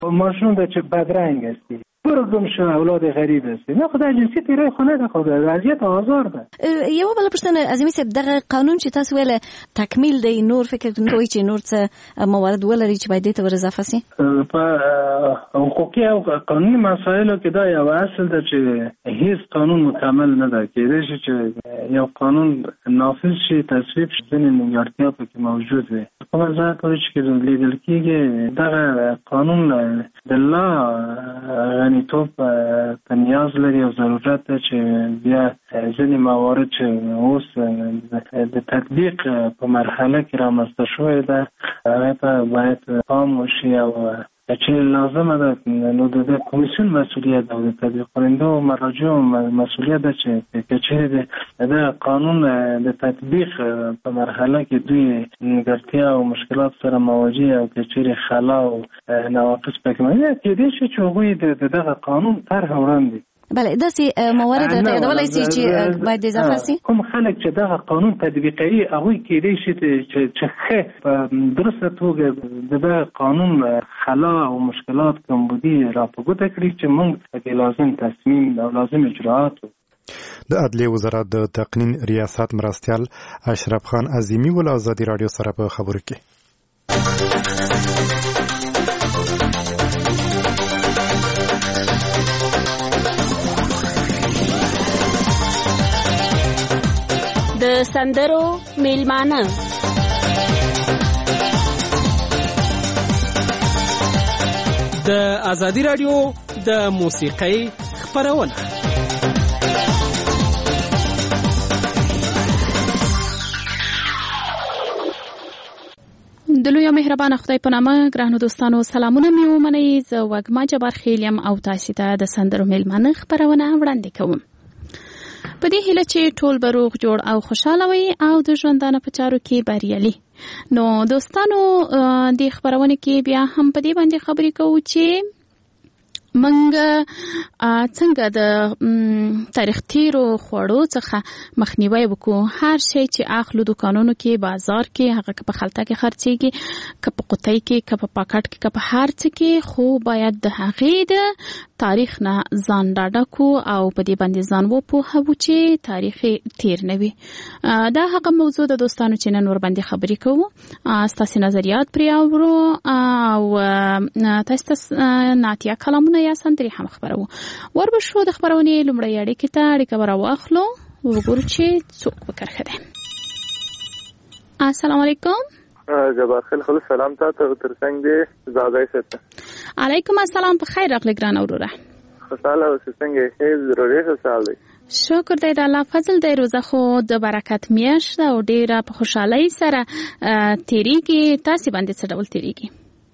ماشون ده چه بدرنگ هستی، برو گم شو، اولاد غریب هستی. نه خدای جنسیت ایرای خونه ده، خدای وضعیت آزار ده. یو بل پرسنه از این دغه قانون چې تاسو ویل تکمیل دی، نور فکر کوي چې نور څه موارد ولري چې باید ته ورزافه سي په حقوقي او قانوني مسایلو کې دا یو اصل ده چې هیڅ قانون مکمل نه ده. کېدای شي چې یو قانون نافذ شي، تصویب شي، ځینې نیمګړتیا پکې موجود وي. کومه ځای پورې چې لیدل کېږي دغه قانون د لا غنیتوب ته نیاز لري او ضرورت ده چې بیا ځینې موارد چې اوس د تطبیق په مرحله کې رامنځته شوې ده هغه ته باید پام وشي او چې لازمه ده نو د کمیسیون مسئولیت ده او د تطبیق کننده او مراجعو مسئولیت ده چې چیرې د قانون د تطبیق په مرحله کې دوی نیمګړتیا او مشکلات سره مواجه او که چیرې خلا او نواقص پکې موجود کېدای شي چې هغوی دغه قانون طرح وړاندې بله داسې موارد ته یادولی سي چې باید اضافه سي. کوم خلک چې دغه قانون تطبیقوي هغوی کېدای شي چې ښه په درسته توګه دغه قانون خلا او مشکلات کمبودي را په ګوته کړي چې موږ پکې لازم تصمیم او لازم اجراات د عدلیې وزارت د تقنین ریاست مرستیال اشرف خان عظیمی ول ازادي رادیو سره په خبرو کې د سندرو میلمانه د ازادي رادیو د موسیقۍ خبرونه. د لوی مهربان خدای په نامه ګرانو دوستانو سلامونه مې ومنئ. زه وږمه جبار خیل یم او تاسو ته د سندرو میلمانه خبرونه وړاندې کوم. په دې هیله چې ټول به روغ جوړ او خوشاله وي او د ژوندانه په چارو کې بریالي. نو دوستانو د خبرونه کې بیا هم په دې باندې خبرې کوو چې منګه څنګه د تاریخ تیرو خوړو څخه مخنیوي وکړو. هر شی چې اخلو دکانونو کې، بازار کې، هغه که په خلطه کې خرڅېږي، که په قطۍ کې، که په پاکټ کې، که په هر څه کې، خو باید د هغې د تاریخ نه ځان ډاډه کړو او په دې باندې ځان وپوهوو چې تاریخ تیر نه وي. دا هغه موضوع د دوستانو چې نن ورباندې خبرې کوو. ستاسې نظریات پرې اورو او تاسو ناتیه کلامونه یا سندرې هم خبرو. وربشو د خبرونې لومړی اړیکې ته اړیکه راواخلو وګورو چې څوک وکړه ده. السلام علیکم. جبار خیل خلص سلام ته ترڅنګ دې زاده ست. علیکم السلام. په خیر راغلی ګران اوروره. خوشاله اوسې څنګه یې ضروري خوشاله. شکر دی د الله فضل دی. روزه خو د برکت میاشت او ډیره په خوشحالۍ سره تیریږي. تاسو باندې څه ډول تیریږي؟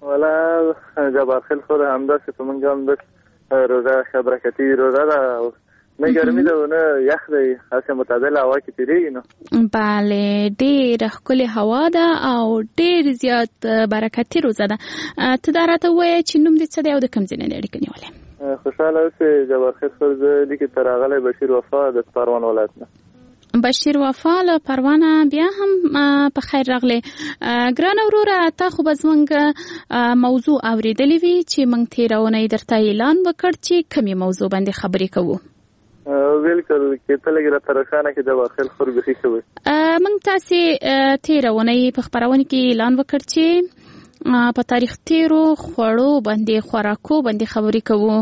ولا جبار خیل خو همداسې په موږ هم د روزه برکتي روزه ده. نه ګرمي ده نه یخ دی، هسه معتدله هوا کې تیریږي. نو بله ډېره ښکلې هوا ده او ډېر زیات برکتي روزه ده. ته دا راته ووایه چې نوم دې څه دی او د کوم ځای نه دې اړیکه نیولې؟ خوشحاله اوسې جبار خیل خو زه لیکې ته راغلی بشیر وفا د پروان ولایت نه. بشیر وفا له پروانه بیا هم په خیر راغلی. ګرانه وروره ته خو به زموږ موضوع اورېدلې وي چې موږ تېره اونۍ درته اعلان وکړ چې کومې موضوع باندې خبرې کوو. بالکل کې ته لګي را ترخانه کې د واخل خور بخي شوی. موږ تاسې تېره اونۍ په خبرونه کې اعلان وکړ چې په تاریخ تیرو خوړو باندې خوراکو باندې خبرې کوو.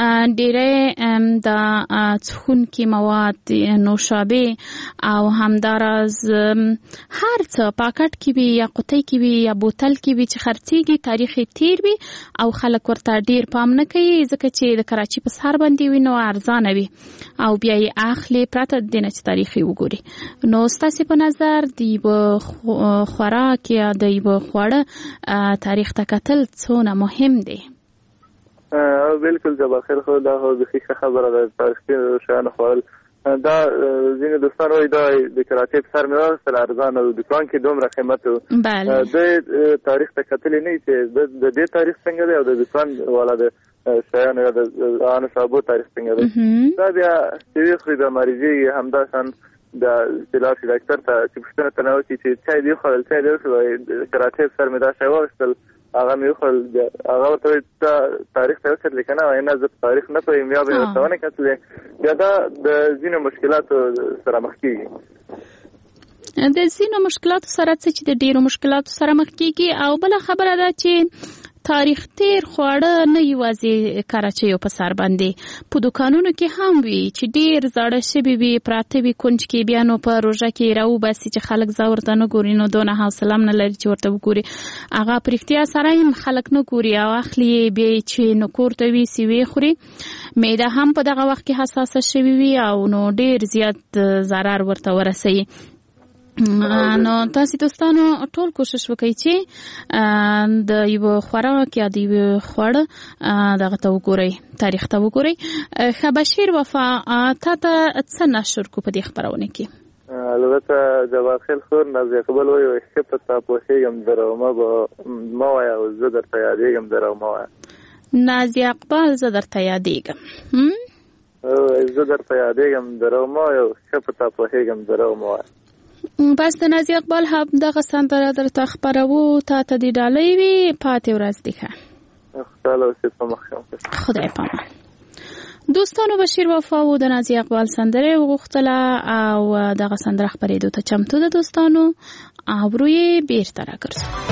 ډېرې د څښونکي مواد، نوشابې او همداراز هر څه پاکټ کې وي یا قطۍ کې وي یا بوتل کې وي چې خرڅېږي تاریخ تیر وي او خلک ورته ډېر پام نه کوي ځکه چې د کراچي په سر باندې وي نو ارزانه وي او بیا یې اخلي پرته د نه چې تاریخ یې وګوري. نو ستاسې په نظر د یوه خوراک یا د یوه خواړه تاریخ ته کتل څونه مهم دی؟ بالکل جبار خیل خو دا خو بخي خبره ده. تاریخي شیان خوړل دا ځینې دوستان وایي دا د کراچۍ په سر مې واخیستل ارزانه او دکان کې دومره قیمت و. د تاریخ ته کتلې نه چې د دې تاریخ څنګه دی او د دکان والا د شیانو یا د آن صابو تاریخ څنګه دی. دا بیا چې خو د مریضي همداسان د سلاسی ډاکټر ته چې پوښتنه تنه وکړي چې چای دی خوړل، چای دی وخوړل، کراچۍ په سر مې دا شی واخیستل هغه مې وخل هغه ته تاریخ ته وکړل کنه نه زه تاریخ نه پوهیم یا به ورته ونه کتلې بیا دا د ځینو مشکلاتو سره مخ کیږي د ځینو مشکلاتو سره چې د ډیرو مشکلاتو سره مخ کیږي او بل خبره ده چې تاریخ تیر خواړه نه یوازې کراچیو په سر باندې په دکانونو کې هم وي چې ډیر زاړه شوي وي پراته وي کونج کې بیا نو په روژه کې راوباسي چې خلک زه ورته نه ګوري نو دونه حوصله هم نه لري چې ورته وګوري هغه په رښتیا سره هم خلک نه ګوري او اخلي یې بیا چې نو کور ته ویسي ویې خوري معده هم په دغه وخت کې حساسه شوي وي او نو ډیر زیات ضرر ورته ورسوي نو تاسو دوستانو ټول کوشش وکړئ چې د یو خوراک یا د یو خواړه دغه ته وګورئ تاریخ ته وګورئ خبشیر وفا تا ته څه نشر کو په دې خبرونه کې البته جواب خیل خور نازي قبول وي چې په تاسو هیڅ درو ما وای او زه درته یادېږم درو ما وای نازي اقبال زه درته یادېږم زه درته یادېږم درو ما یو چې په تاسو هیڅ درو ما وای بس د نازي اقبال هم دغه سندره درته خبرو تا ته دی ډالۍ وي پاتې ورځ دی ښه خدای پامان دوستانو بشیر وفا و د نازي اقبال سندره وغوښتله او دغه سندره خپرېدو ته چمتو ده دوستانو ابرو یې بیرته راګرځو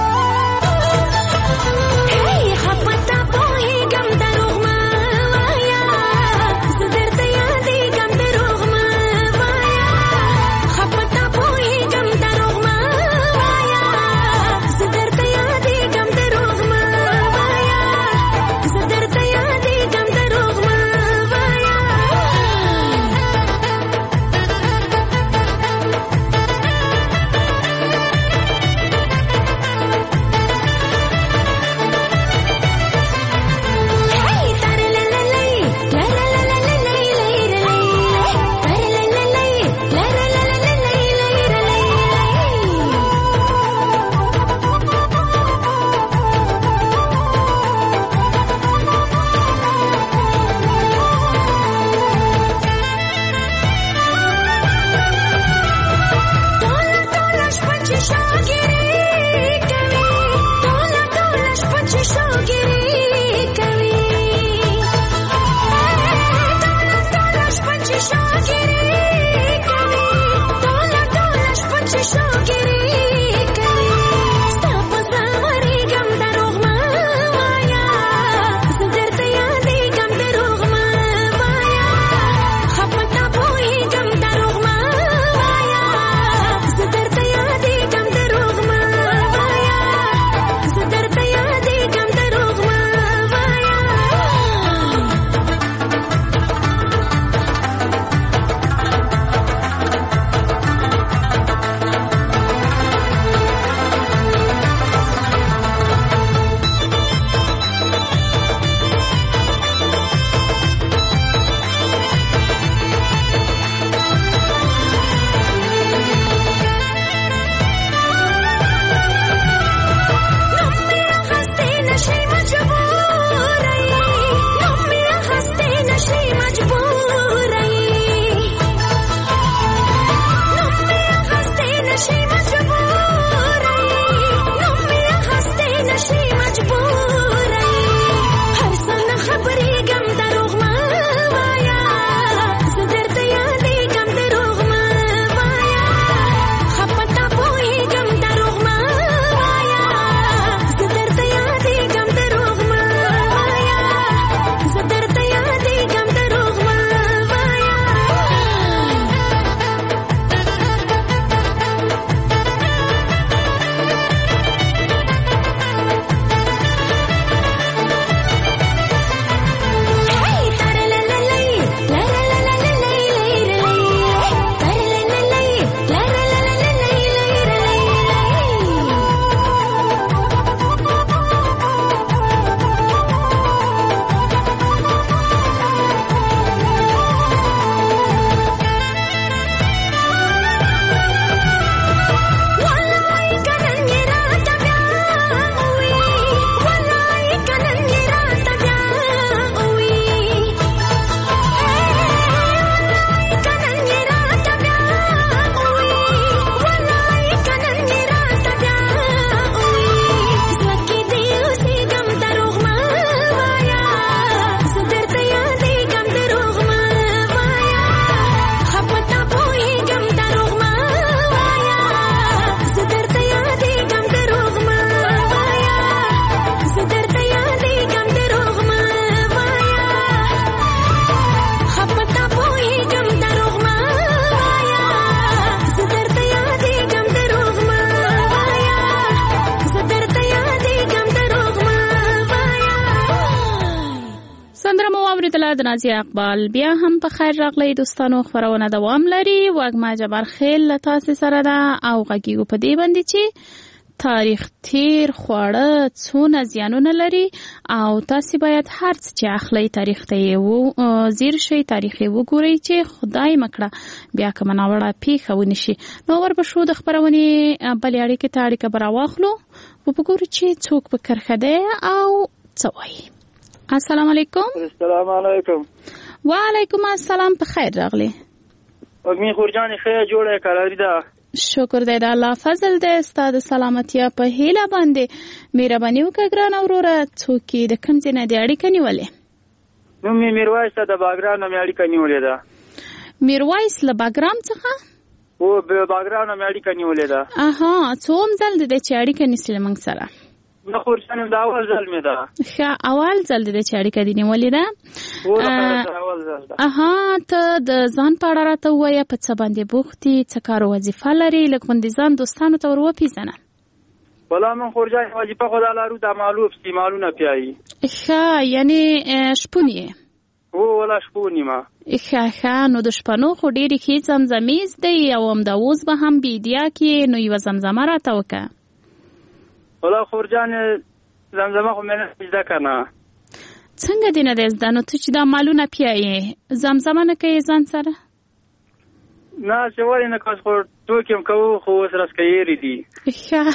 Hey, hapata pohi gam darugma, waya د نازیه اقبال. بیا هم په خیر راغلی دوستانو. خبرونه دوام لري. وږمه جبار خیل له تاسې سره ده او غږیږو په دې باندې چې تاریخ تیر خواړه څونه زیانونه لري او تاسې باید هر څه چې اخلي تاریخ ته یې ځیر شئ، تاریخ یې وګورئ چې خدای مکړه بیا کومه ناوړه پیښه ونشي. نو ورپسې د خپرونې بلې اړیکې ته اړیکه به راواخلو او وګورو چې څوک په کرښه دی او څه وایي. السلام علیکم. السلام علیکم. وعلیکم السلام. په خیر راغلی. وږمې خورجانې ښه جوړه کلاري ده. شکر دی د الله فضل دی. ستا د سلامتیا په هیله باندې مهرباني وکړه ګرانه وروره. څوک د کوم ځای نه دې اړیکه نیولې؟ نوم مې میرویس ده، د باګرام نه مې اړیکه نیولې ده. میرویس له باګرام څخه؟ او باګرام نه مې اړیکه نیولې ده. اها، څوم ځل دی چې اړیکه نیسلې موږ سره؟ نه خورجانې د اول ځل مې ده. ښه، اول ځل دی چې اړیکه دې نیولې ده. اول ځل ده. اها، ته د ځان په اړه راته ووایه، په څه باندې بوخت یې، څه کار وظیفه لري، لږ غوندې ځان دوستانو ته ور وپېژنه. والله من خورجانې وظیفه خو دا لرو، دا مالونه پیایي. ښه، یعنې شپون یې؟ والله شپون یم. ښه، نو د شپنو خو ډېرې ښې زمزمې زده یې او همدا اوس به هم بیدیا کې، نو یوه زمزمه راته وکړه. والله خورجانې زمزمه خو مې نه زده که نه. څنګه دې نه دی زده؟ نو ته چې دا مالونه پیایې زمزمه نه کوې ځان سره؟ نه چې ولې نه کوس، خو ټوکې هم کوو خو اوس راسکیېرې دي. ښه،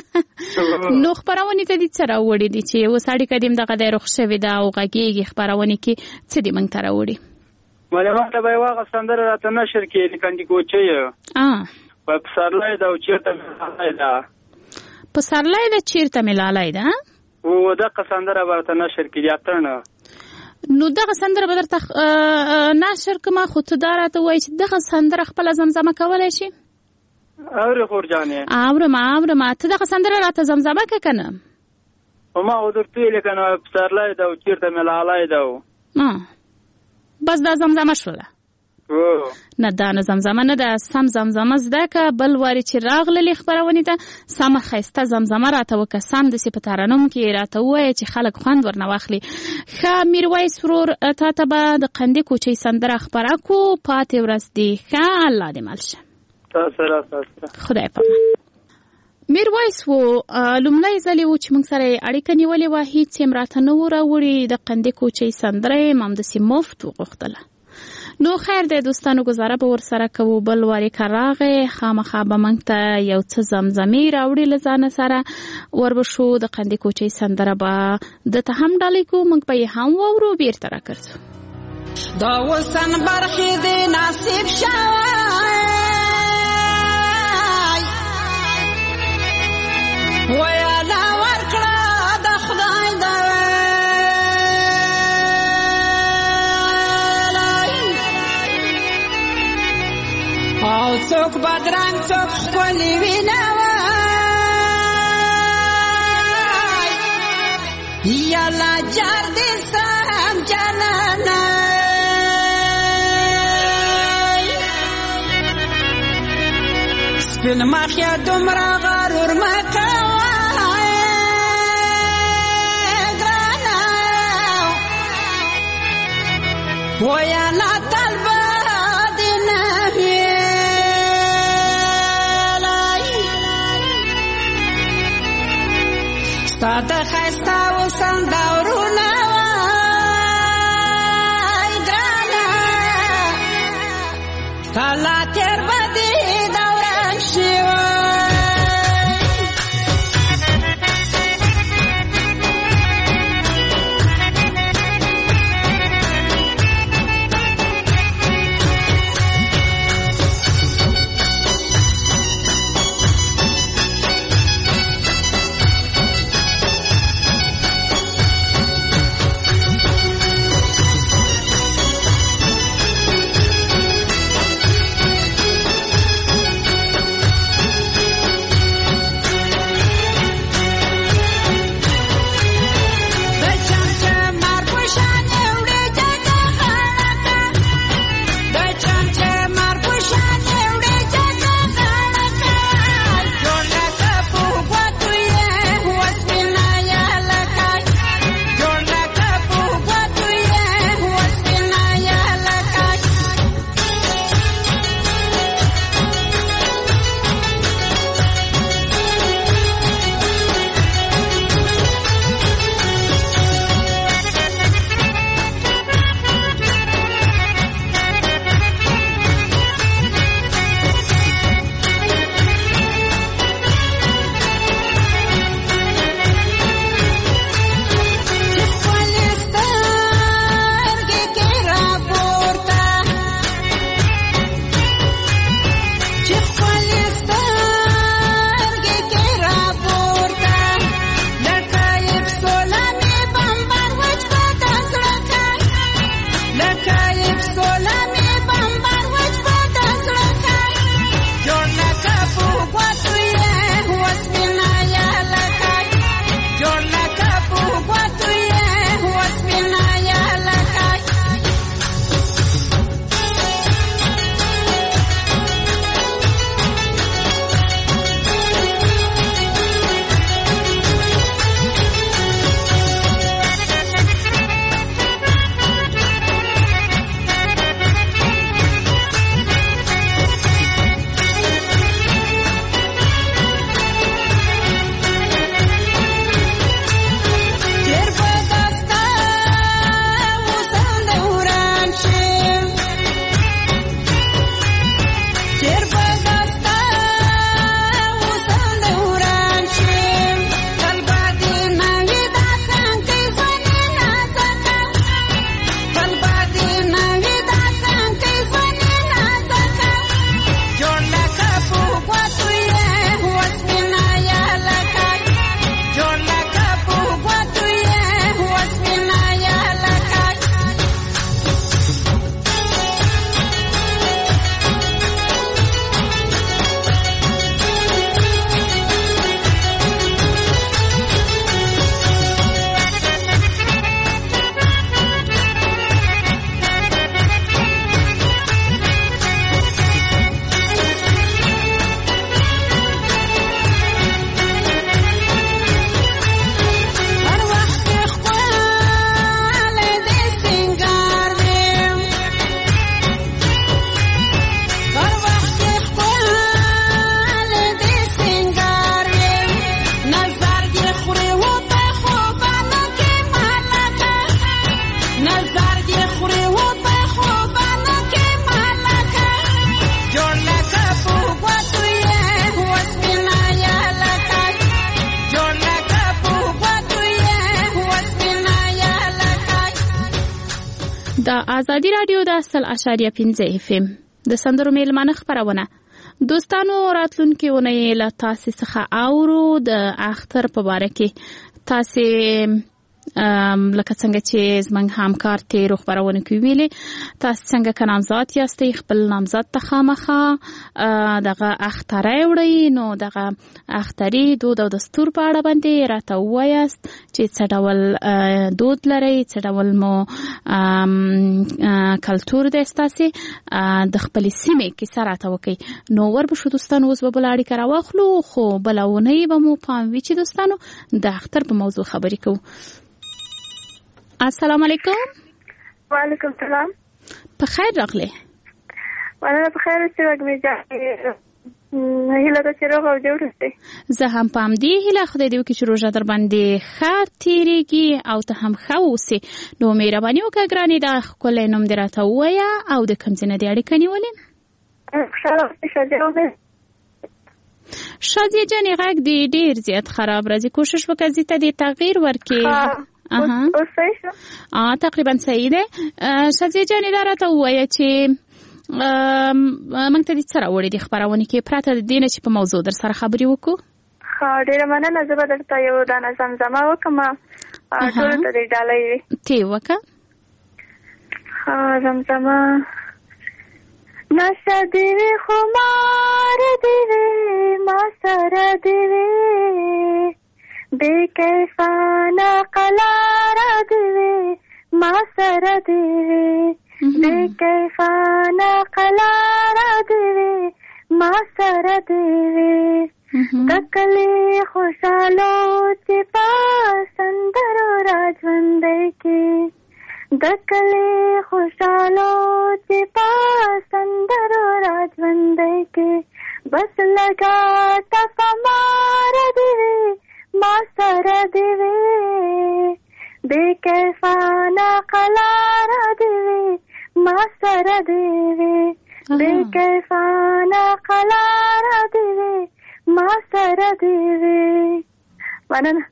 نو خپرونې ته دې څه راوړي دي چې اوس اړیکه دې همدغه دی رخ شوې ده او غږېږي خپرونې کې، څه دې موږ ته راوړي؟ معلومات به یې واغه سندره راته نشر کې لیکندې کوچۍ په پسرلی ده او چېرته مې لالی ده. پسرلی ده چېرته مې لالی ده؟ او دغه سندره به راته نشر کې دي اتڼه. نو دغه سندره به درته نشر کړمه، خو ته دا راته وایي چې دغه سندره خپله زمزمه کولی شي؟ اورې خورجانې؟ اورم. ته دغه سندره راته زمزمه که که نه؟ خو ما خو درته ویلې که نه پسرلی ده او چېرته مې لالی ده. بس دا زمزمه شوله؟ نه، دا نه زمزمه نه ده. سم زمزمه زده که، بل وارې چې راغللې خپرونې ته سمه ښایسته زمزمه راته وکړه، سم داسې په ترنم کې راته ووایه چې خلک خوند ورنه واخلي. ښه میرویس ورور، تا ته به د قندې کوچۍ سندره خپره کړو. پاتې ورځ دې ښه، الله دې مل شه. خدای پامان. میرویس و لومړی ځل و چې موږ سره اړیکه نیولې وه، هېڅ یې راته نه و راوړي. د قندې کوچۍ سندره یې ما همداسې مفت وغوښتله. نو خیر دی دوستانو، ګزاره به ورسره کوو. بل وارې که راغی خامخا به موږ ته یو څه زمزمې راوړي له ځانه سره. وربشو د قندې کوچۍ سندره به دته هم ډالۍ کوو، موږ به یې هم واورو. بیرته راګرځو. دا وسن برخې دې نصیب شوی ویاله ورکړه د خدای د او څوک بدرنګ څوک ښکلي وینه وای یاله جار دې سم جانانه سپین مخیا دومره غرور مه کوه ګرانه ویاله تل به دې نه ستا د ښایسته اوسن ډورونه وای ګرانه ستا لا تېر به دې دوران شي د ازادي رادیو د 100.5 اف ام د سندرو میلمانه خبرونه دوستانو راتلونکي ونې له تاسو څخه اورو د اختر په باره کې تاسو لکه څنګه چې زمنګ همکار تیر خبرونه کوي ویلې تاسو څنګه که نامزد یاستئ خپل نامزد ته خامخا دغه اخترای وړئ نو دغه اختري دود او دستور په اړه باندې راته ووایاست چې څه ډول دود لرئ څه ډول مو کلتور دی ستاسې د خپلې سیمې کیسه راته وکړئ نو وربشو دوستانو اوس به بله اړیکه راواخلو خو بله اونۍ به مو پام وي چې دوستانو د اختر په موضوع خبرې کوو السلام علیکم وعلیکم السلام په خیر راغلی مننه په خیر اوسئ وږمې جانې هیله ده چې روغ او جوړ اوسئ زه هم په همدې هیله خدای دې وکړي چې روژه در باندې ښه تېرېږي او ته هم ښه اوسې نو مهرباني وکړه ګرانې دا ښکلی نوم دې راته ووایه او د کوم ځای نه دې اړیکه نیولې خوشحاله اوسئ شازیه ومې شازیه جانې غږ دې ډېر زیات خراب راځي کوشش وکړه زی ته دې تغییر ورکړې تقریبا صحیح ده شازیه جانې دا راته ووایه چې موږ ته دې څه راوړي دي خپرونې کې پرته د دې نه چې په موضوع در سره خبرې وکړو ډېره مننه زه به درته یو دانه زمزمه وکړم ټولو ته دې ډالۍ وي تی وکړه زمزمه نشه دې وي خمار دې وي ما سره دې وي بے کیفانه قلاره دیوی ما سره دیوی بے کیفانه قلاره دیوی ما سره دیوی دکلی خوشالو چی پاسندرو راجوندی کی دکلی خوشالو چی پاسندرو راجوندی کی بس لگا تفمار دیوی ما سره دیوی بے کیفانه قلاره دیوی ما سره دیوی بے کیفانه قلاره دیوی ما سره دیوی مننه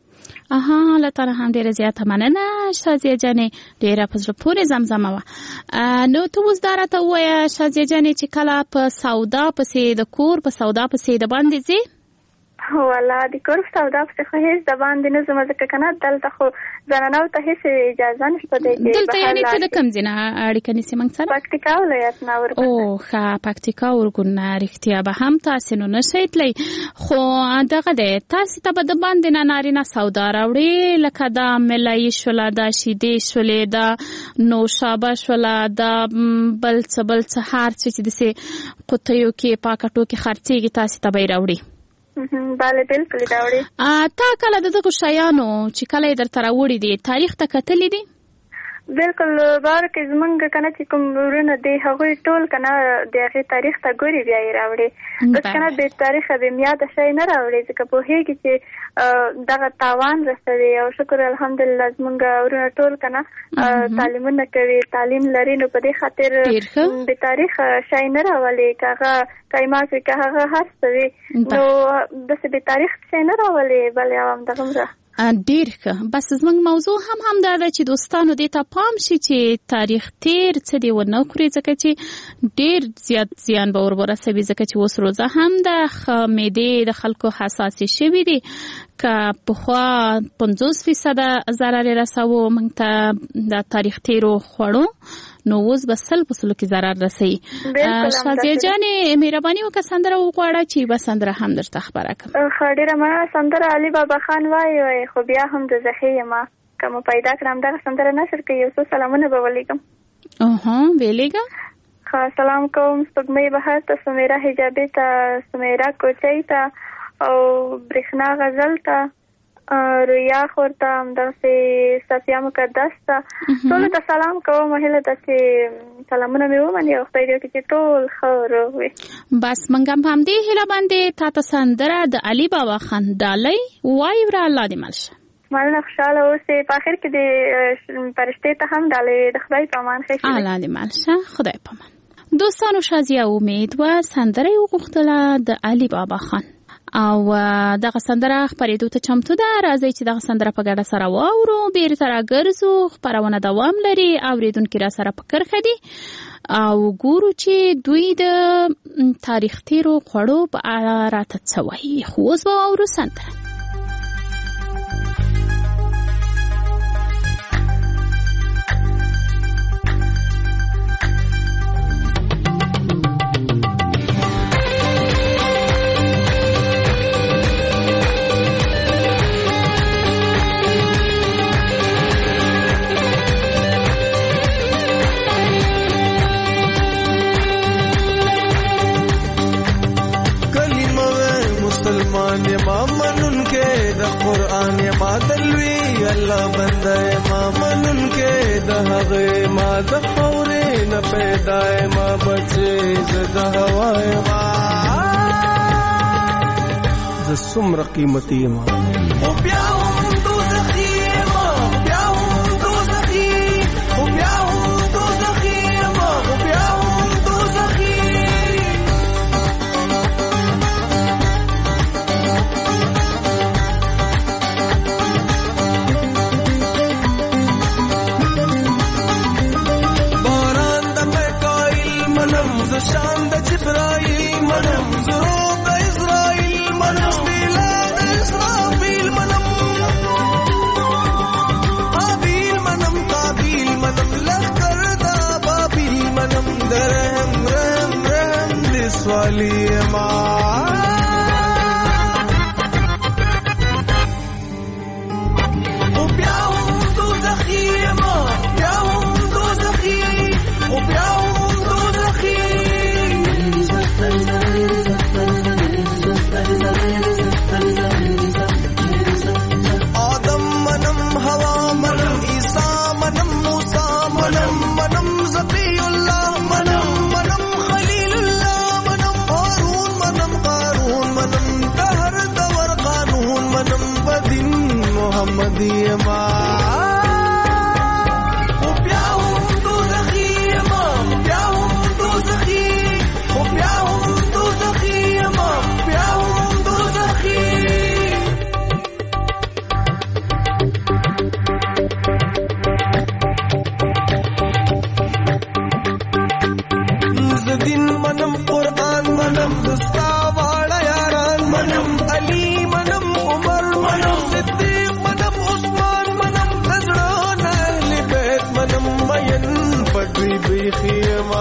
الله تعالی هم ډیره زیاته مننه شازیه جانې، ډیره په زړه پورې زمزمه وه. نو ته اوس دا راته ووایه شازیه جانې چې کله په سودا پسې د کور په سودا پسې د باندې ځې؟ والله د کور په سودا پسې خو هېڅ د باندې نه ځم، ځکه که نه دلته خو زنانو ته هېڅ اجازه نشته دی. دلته یعنې ته د کوم ځای نه اړیکه نیسې موږ سره؟ پکتیکا ولایت نه ورګون. ښه، پکتیکا ورګون نه رښتیا به هم تاسې نو نشئ تللی، خو دغه دی تاسې ته به د باندې نه نارینه سودا راوړي، لکه دا ملایي شوله، دا شیدې شولې، دا نوشابه شوله، دا بل څه هر څه چې داسې قطیو کې پاکټو کې خرڅېږي تاسې ته به یې راوړي. بله بالکل راوړي. تا کله د دغو شیانو چې کله یې درته راوړي دي تاریخ ته کتلی دي؟ بالکل باره کې زمونږ که نه چې کوم ورونه دی هغوی ټول که نه د هغې تاریخ ته ګوري بیا یې راوړي. بس که نه بې تاریخه بې میاده شی نه راوړي، ځکه پوهېږي چې دغه تاوان رسوي. او شکر الحمدلله زمونږ ورونه ټول که نه تعلیمونه کوي، تعلیم لري، نو په دې خاطر بې تاریخه شی نه راولي. که هغه قیماق وي، که هغه هر څه وي، نو داسې بې تاریخ شی نه راولي. بلې او همدغومره ډیر ښه. بس زموږ موضوع هم دا ده چې دوستانو دې ته پام شي چې تاریخ تیر څه دی ونه خوري، ځکه چې ډیر زیات زیان به ورسوي، ځکه چې اوس روزه هم د معدې د خلکو حساسې شوي دي. که پخوا 50% ضرر رسوو موږ ته د تاریخ تیرو خوړو، نو اوس به 100% کې ضرر رسوي. شازیه جانې مهرباني وکړه سندره وغواړه چې به سندره هم درته خبره کړم. ښه، ډېره مننه. سندره علي بابا خان وایي، خو بیا هم د زخې یمه که مو پیدا کړم دغه سندره نشر کوي. یو څو سلامونه به ولیږم. ویلېږه. ښه، سلام کوم سپوږمۍ بهر ته، سمیرا حجابي ته، سمیرا کوچۍ ته، او برېښنا غزل ته، رویا خور ته، همداسې صفیه مقدس ته، ټولو ته سلام کوم. هیله ده چې سلامونه مې ومني او خدای دې وکړي چې ټول ښه روغ وي. بس موږ هم په همدې هیله باندې تا ته سندره د علي بابا خان ډالۍ وایو. را الله دې مل شه. مننه، خوشحاله اوسې. په آخر کې د فرشتې ته هم ډالۍ. د خدای په امان. ښه شي. الله دې مل شه. خدای په امان. دوستانو شازیه امید و سندره یې وغوښتله د علي بابا خان، او دغه سندره خپرېدو ته چمتو ده. راځئ چې دغه سندره په ګډه سره واورو. بیرته راګرځو، خپرونه دوام لري، اورېدونکي را سره په کرښه دي، او ګورو چې دوی د تاریخ تیرو خوړو په اړه راته څه وایي. خو اوس به واورو سندره. مسلمان یما منن کې د قرآن یما دلوي الله بنده یما منن کې د هغه ما د خورې نه پیدا یما بچي زده هوا یما د څومره قیمتي یما او بیا هم دوزخي یما، بیا هم دوزخي، او بیا هم دوزخي یما، او بیا هم دوزخي. شان د جبرائیل منم، زرو د اسرائیل منم، میلاد اسرافیل منم، حابیل منم، قابیل منم، لخر دا بابیل منم، درهم رحم رحم دی سوالی ما او بیا هم دوزخی ما، بیا هم دوزخی، او بیا هم دوزخی. آدم منم، هوا منم، عیسیٰ منم، موسیٰ منم، منم ذبی اللہ منم، منم خلیل اللہ منم، ہارون منم، منم دستا واړه یاران منم علي منم عمر منم صدیق منم عثمان منم نظران اهل بیت منم مین پدوی بیخیما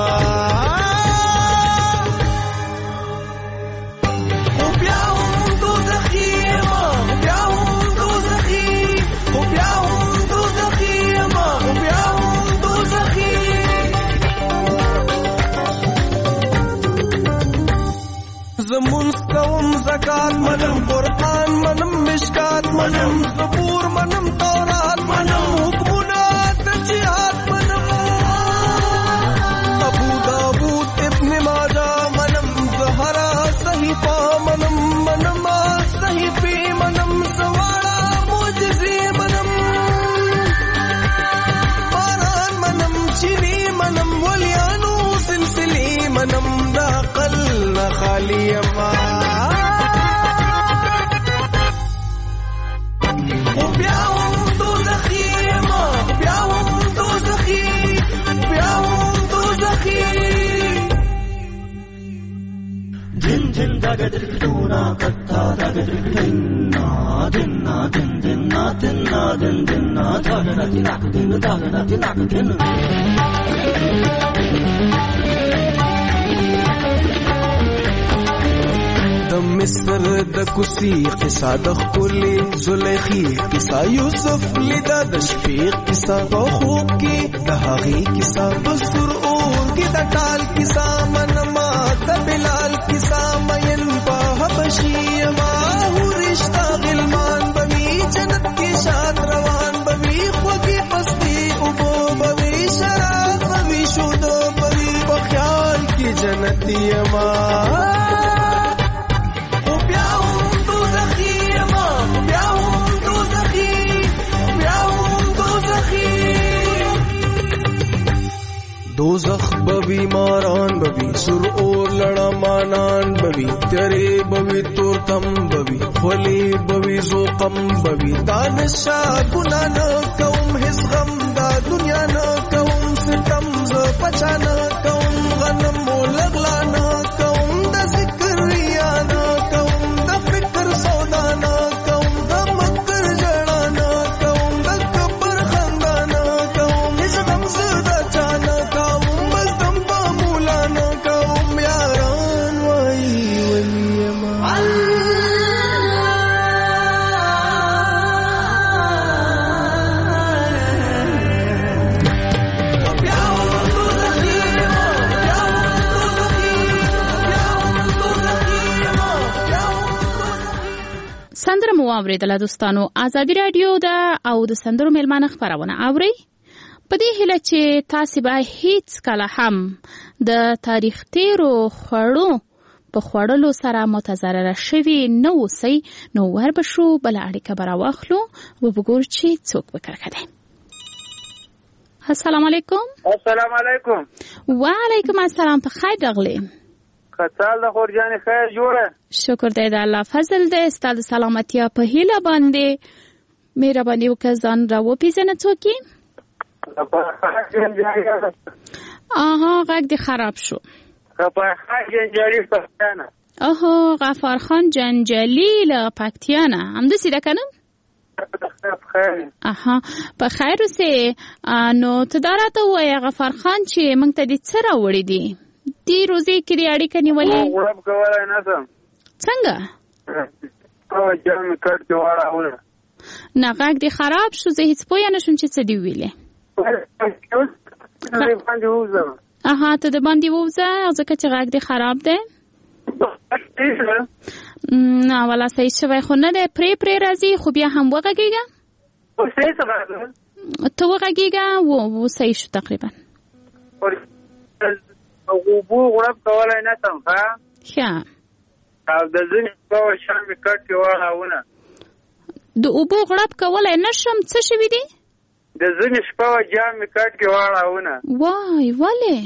زمون کوم زکات منم قرآن منم مشکات منم زبور منم تورات منم حکمونه د جهاد منم ابو داود ابن ماجه منم زهرا صحیفه منم منم صحیفه منم سواړه معجزې منم باران منم چینی منم ولیانو سلسلې منم د عقل خالی اما د مصر د کوسی قصه د خولي زلیخی قصه یوسف لیدا د شفیق قصه په خوب کې د هغې قصه بسر اور کې د ټال قصه منما د بلال قصه مین په حبشي ما ورشتہ غلمان بوي جنت کې شاد روان بوي خوږی پستی او بوي شراب بوي شودو بوي په خیال کې جنتی ما دوزخ بوی ماران بوی سر اور لڑا مانان بوی تیرے بوی تورتم بوی خلی بوی زوقم بوی دانشا گنا نہ کوم حس غم دا دنیا نہ کوم ستم ز پچا نہ کوم غنم لغلا نہ کوم دا ذکر ریا نہ کوم دا فکر سودا نہ کوم دا مکر جڑا نہ کوم دا کبر خندا نہ کوم حس غم ز دا چانا سندره مو اوریدله دوستانو ازادي رادیو ده او د سندرو میلمانه خبرونه اوري په دې هیله چې تاسو به هیڅ کله هم د تاریخ تیرو خوړو په خوړلو سره متضرره شوي نه اوسئ نو وربشو بل اړیکه به راواخلو وګورو چې څوک به کړی. السلام علیکم. السلام علیکم. وعلیکم السلام. په خیر راغلی. خصال د خورجانې خیر جوړه. شکر دی د الله فضل دی. ستاسو سلامتیا په هیله باندې مهرباني وکړه ځان راوپېژنه څوک یې؟ غږ دې خراب شو. غفارخان جنجالي پښتانه. غفارخان جنجالي له پکتیانه همداسې ده که نه؟ په خیر اوسې. نو ته دا راته ووایه غفارخان چې موږ ته دې څه راوړي دي دې روزې کې دې اړیکه نیولې؟ غړپ کولی نه شم. څنګه؟ جام مې کټ کې واړوله. نه غږ دې خراب شو. زه هېڅ پوه نه شوم چې څه دې وویلې. ته د باندې ووځه ځکه چې غږ دې خراب دی. نه والا صحیح شوی خو نه دی. پرې راځي خو بیا هم وغږېږه. ته وغږېږه و صحیح شو تقریبا. اوبو غړپ کولی نه شم. ښه. او د ځینې شپه شام مې کټ کې واړوله. د اوبو غړپ کولی نه شم څه شوي دي؟ د ځینې شپه جام مې کټ کې واړوله. وای ولې؟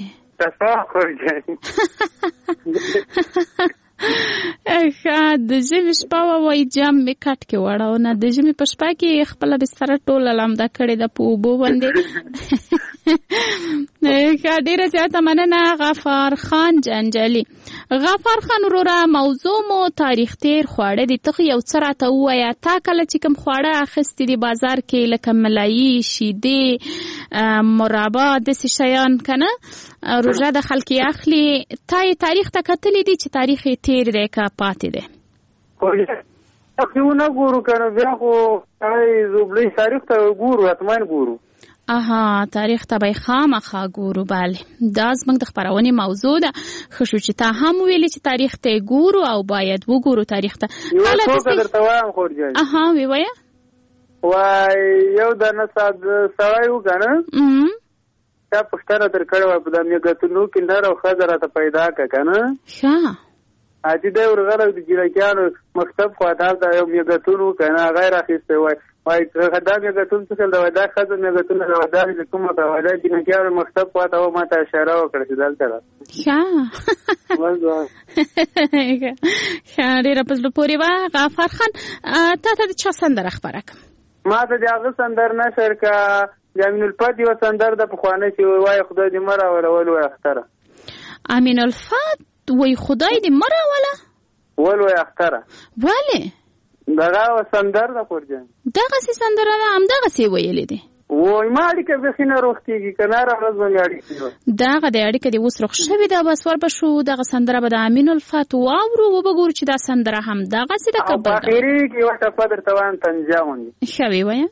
د ژمي شپه وای جام مې کټ کې واړونه. د ژمي په شپه کې خپله بستره ټوله لمده کړې ده په اوبو باندې. ډیره زیاته مننه غفار خان جنجالي. غفار خان وروره موضوع مو تاریخ تیر خواړه دي. ته یو څه راته ووایه، تا کله چې کوم خواړه اخیستي دي بازار کې لکه ملایي، شیدې، مربا، داسې شیان که نه روژه د خلک یې اخلي، تا یې تاریخ ته کتلی دي چې تاریخ یې تیر دی که پاتې دی؟ تقریبا ګورو که نه بیا خو زوبلۍ تاریخ ته ګورو، حتما ګورو. تاریخ ته به خامخا ګورو. بله دا زموږ د خپرونې موضوع ده. ښه شو چې تا هم ویلې چې تاریخ ته ګورو او باید وګورو تاریخ ته. یو څوکه درته وایم خورجانې. ووایه. وای یو دانه سړی و که نه، چا پوښتنه در کړې وه په د میږتونو کې نر او ښځه راته پیدا کړه که نه. حاجي دی ورغلی د جیرکیانو مکتب خواته هلته یو میږتون و که نه، هغه یې راخیستی وای دا میږتون څه شل دی، دا ښځه میږتونه دی، دا د کومه ته وای دا جیرکیانو مکتب خواته و، ما ته اشاره وکړه چې دلته را ډېره په زړه پورې وه. غفار خان تا ته د چا سندره خپره کړم؟ ما ته د هغه سندر نشر که د امین الفت یوه سندر ده پخوانۍ چې وایي خدای دې مه راولول وایي اختره. امین الفت وایي خدای دې مه راوله ول وایي اختره. ولې؟ دغه سندر ده خورجان، دغسې سندره ده، همدغسې ویلې دي. وای ما اړیکه بیخي نه روغ کېږي که نه هره ورځ به مې اړیکې وي. دغه د اړیکه دې اوس روغ شوې ده، بس ور به شو دغه سندره به د امین الفت واورو، وبه ګورو چې دا سندره همدغسې ده که بل ده. په اخري کې یوه ټپه درته وایم طنجه غوندې. ښه ویې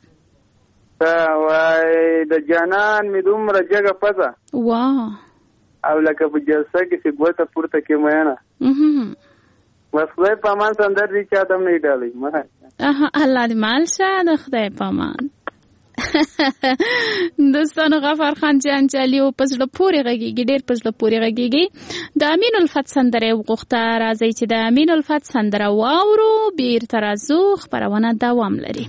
وایي د جانان مې دومره جګه پزه او لکه په جلسه کې چې ګوته پورته کې میینه. بس خدای په امان سندر دي چا ته هم نه ډالۍ. الله دې مال شه، د خدای په امان. دوستانو غفار خان جنجالي په زړه پورې غږیږي، ډېر په زړه پورې غږیږي. د امین الفت سندره یې وغوښته. راځئ چې د امین الفت سندره واورو، بیرته راځو، خپرونه دوام لري.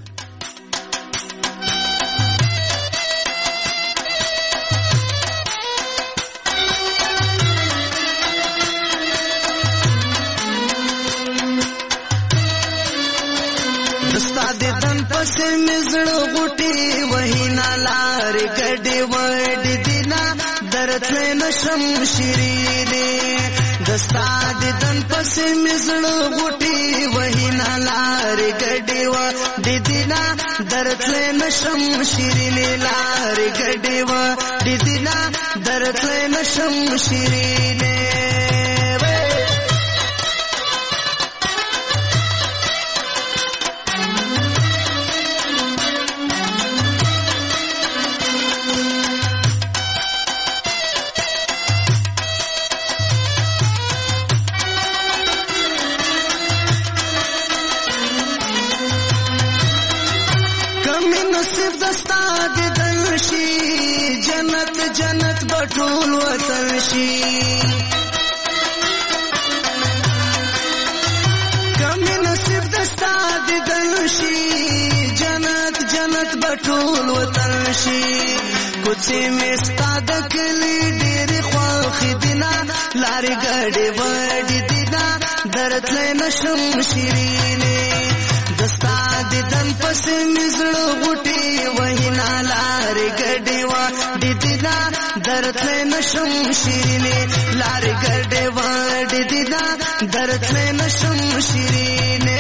پس مزړو غټي وهینا لار ګډي وډي دینا درته نشم شیرینه دستا ددن پس مزړو غټي وهینا لار ګډي وډي دینا درته نشم شیرینه لار ګډي وډي دینا درته نشم شیرینه. جنت بټول وطن شي کم نصیب دستا ددن شي جنت بټول وطن شي کوڅې مې ستا د کلی ډېر خوښ دینا لارې ګډې وډې دینا درته نشم شیرینه دستا ددن پس مزړو غټي وهینا لارې ګډې وډې دینا درته نشم شیرینه لارې ګډې وډې دینا درته نشم شیرینه.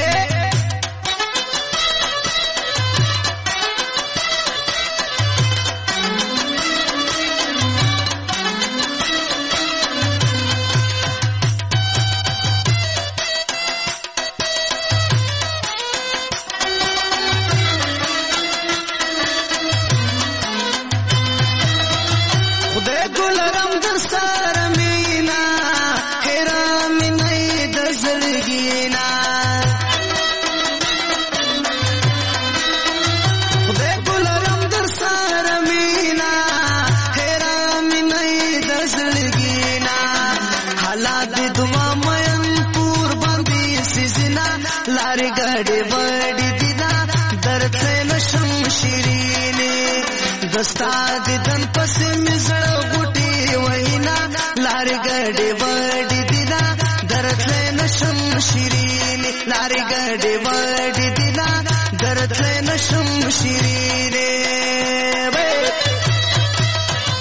دستا ددن پس مزړو غټي وینا لارې ګډې وډې دینا درته نشم شیرینه لارې ګډې وډې دینا درته نشم شیرینه.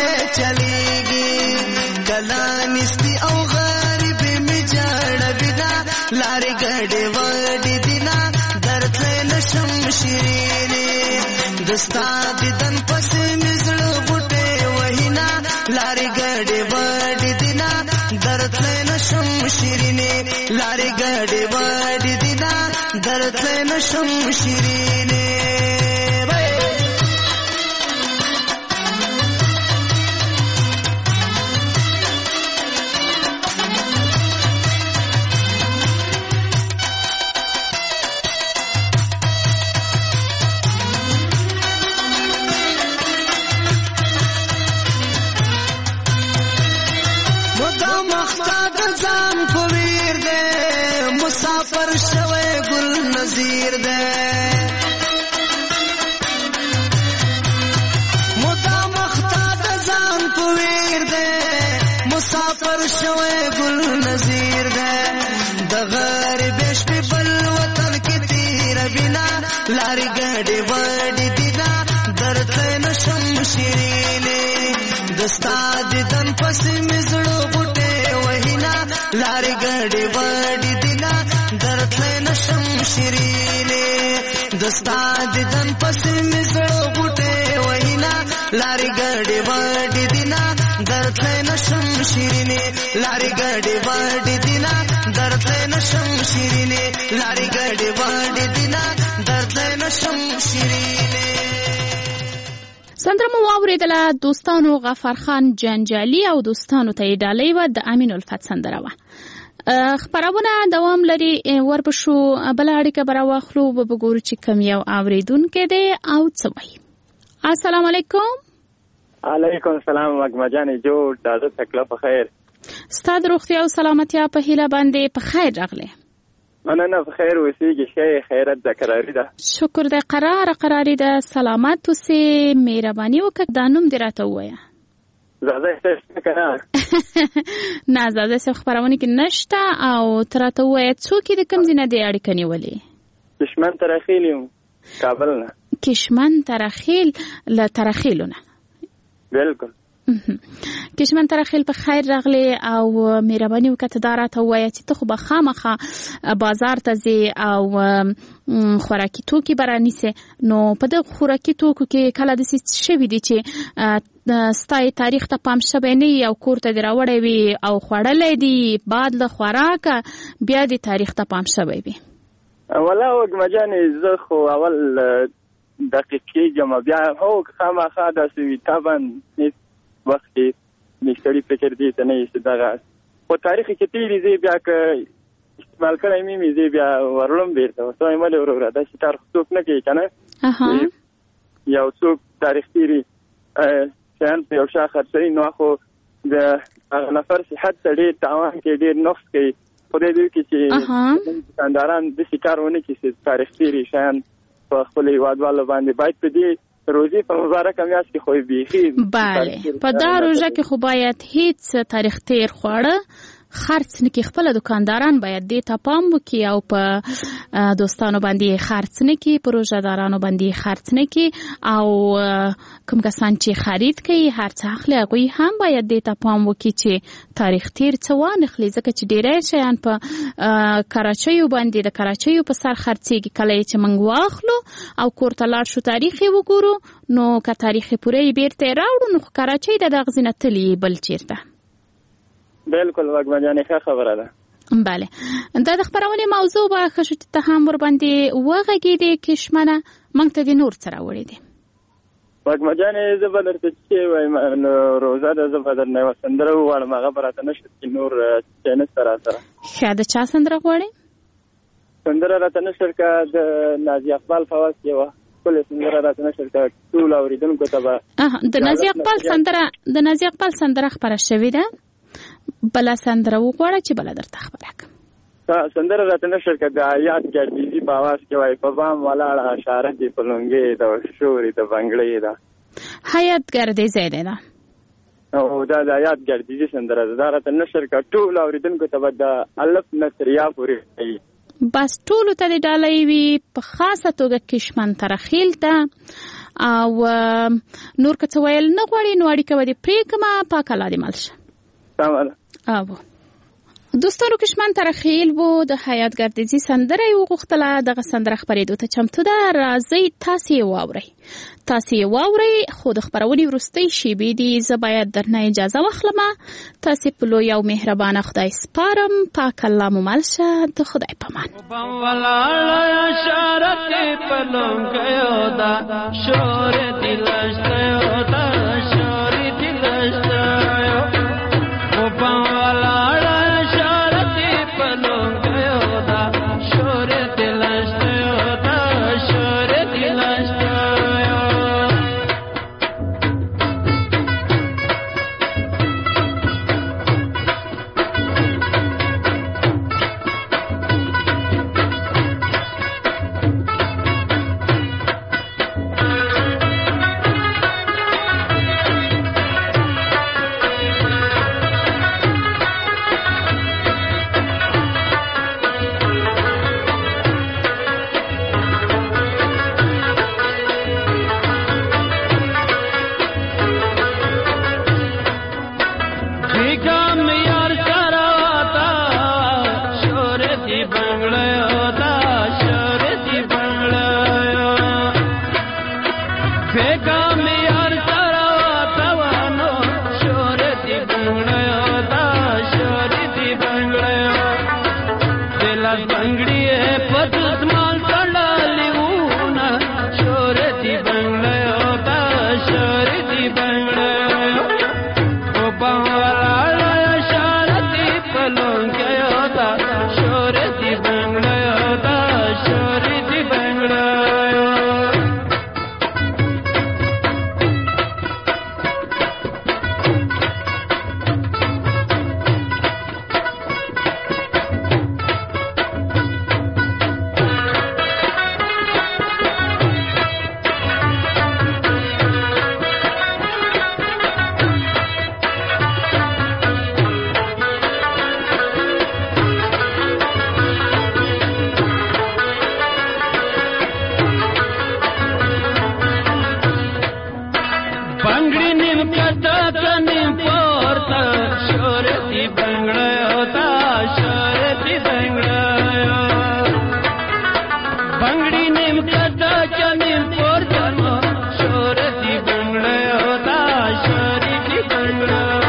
چلیږي کلا نستی او غریب می جړ بنا لارې ګډې وډې دینا درته نشم شیرینې دستا دیدن پسې مزړه بوټه وهینا لارې ګډې وډې دینا درته نشم شیرینې لارې ګډې وډې دینا درته نشم شیرینې مسافر شوی گل نظیر دے مدام اختاد زان پویر دے مسافر شوی گل نظیر دے دغر بیش پی بل وطن کی تیر بنا لاری گڑی وڑی دینا درتے نشم شیرینے دستا دیدن پسی مزڑو بوٹے وہینا لاری گڑی وڑی درته نشم شیرینې دستا دیدن پسې مزړو بوټه وینا لارې ګډې وډې دینا درته نشم شیرینې لارې ګډې وډې دینا درته نشم شیرینې لارې ګډې وډې دینا درته نشم شیرینې سندره مو واوریدله دوستانو غفار خان جنجالي او دوستانو ته یې ډالۍ وه د امین الفت سندره وه خبرونه دوام لري ورپښو بل اړیکه براواخلو به وګورو چې کوم یو اوریدونکو دی او څه وایي. السلام علیکم. علیکم السلام وګما جانې جوړ تاسو تکلیف په خیر. ستاسو روغتیا او سلامتیا په هیله باندې په خیر راغله. مننه په خیر اوسېږي شي خیرت د قراری ده. شکر د قراری ده سلامت اوسې مهرباني وکړه دا نوم دې راته ووایه. زاده څه کنه نه زاده څه خبرونه کې نشته او تراته وای څوک دې کوم ځای نه دی اړیکه نیولې کشمن ترخیل یم کابل نه کشمن ترخیل له ترخیلونه بالکل کشمن ترخیل په خیر راغلی او مهرباني وکړه دا راته وای چې ته خو به خامخه بازار ته ځې او خوراکي توکي برانیسه نو په دغه خوراکي توکو کې کله د څه شوي دي چې ستای تاریخ ته پام شوی نه او کور ته دراوړې وي او خوړلې دي بعد له خوراکه بیا د تاریخ ته پام شوی وي ولا وګما جانې زه خو اول دقیقې جمع بیا هو خامخا د سوي تابن وخت کې نشټړي فکر دي ته نه یې دغه په تاریخ کې تیری زی بیا ک استعمال کړی مې زی بیا ورلم بیرته وسو یې مله ورو را د ستار څوک نه کوي کنه یو څوک تاریخ تیری شان په یو شاخه خرڅي نو خو د نفر صحت ډېر تاوان کې ډېر نقص کوي خو دې کې چې دکانداران د شکارونه کې چې تاریخ تیری شان په خپل هیوادوالو باندې باید په دې روزي په مبارک میاشت کې خو بيخي bale په دا روزه کې خو باید هیڅ تاریخ تیر خوړه خرڅ نکي خپل دکانداران باید دې ته پام وکړي او په دوستانو باندې خرڅ نکي پروژه‌دارانو باندې خرڅ نکي او کوم کسان چې خرید کوي هر څه اخلي هغه هم باید دې ته پام وکړي چې تاریخ تیر څه وانخلي ځکه چې ډېری شیان په کراچیو باندې د کراچیو په سر خرڅيږي کله چې موږ واخلو او کورته لاړ شو تاریخ یې وګورو نو که تاریخ پوره بیرته راوړو نو کراچۍ د دغه ځینه تلی بل چیرته بالکل وګما جانې ښه خبره ده bale دا د خبرونې موضوع به خشو ته هم ور باندې وغږیدې کشمنه مونږ ته د نور سره وړې دي وګما جانې زبردست چې وایم نو روزه د زبردست نه وسندره وړم هغه براته نشته چې نور چینه سره شاده چا سندره غوړې سندره راته نشته کا د نازي اقبال فواز یو کله سندره راته نشته کا ټول اوریدونکو ته د نازي اقبال سندره خبره شوې ده بلا سندره وغواړه چې بلا درته خبره کوم سندره راته نشر کړه د آیات ګردیزي په आवाज کې وای په بام ولاړه اشاره دي په لونګې د شوري د بنگلې ده حیات ګردیزي ده او دا د آیات ګردیزي سندره ده راته نشر کړه ټول اوریدونکو ته د الف نصریا پوری بس ټول ته د ډالۍ وی په خاصه توګه کشمن ترخیل ته او نور که څه ویل نه غواړي نو اړیکه به دې پرېږدم پاک الله دې مل شه. او دوستانو کشمن تر خیل بو د حیات ګردیزي سندره یې وغوښتله. دغه سندره خپرېدو ته چمتو ده. راځئ تاسې یې واورئ خو د خپرونې وروستۍ شېبې دي زه باید درنه اجازه واخلم. تاسې په لوی او مهربانه خدای سپارم. پاک الله مو مل شه. د خدای په امان. Bangla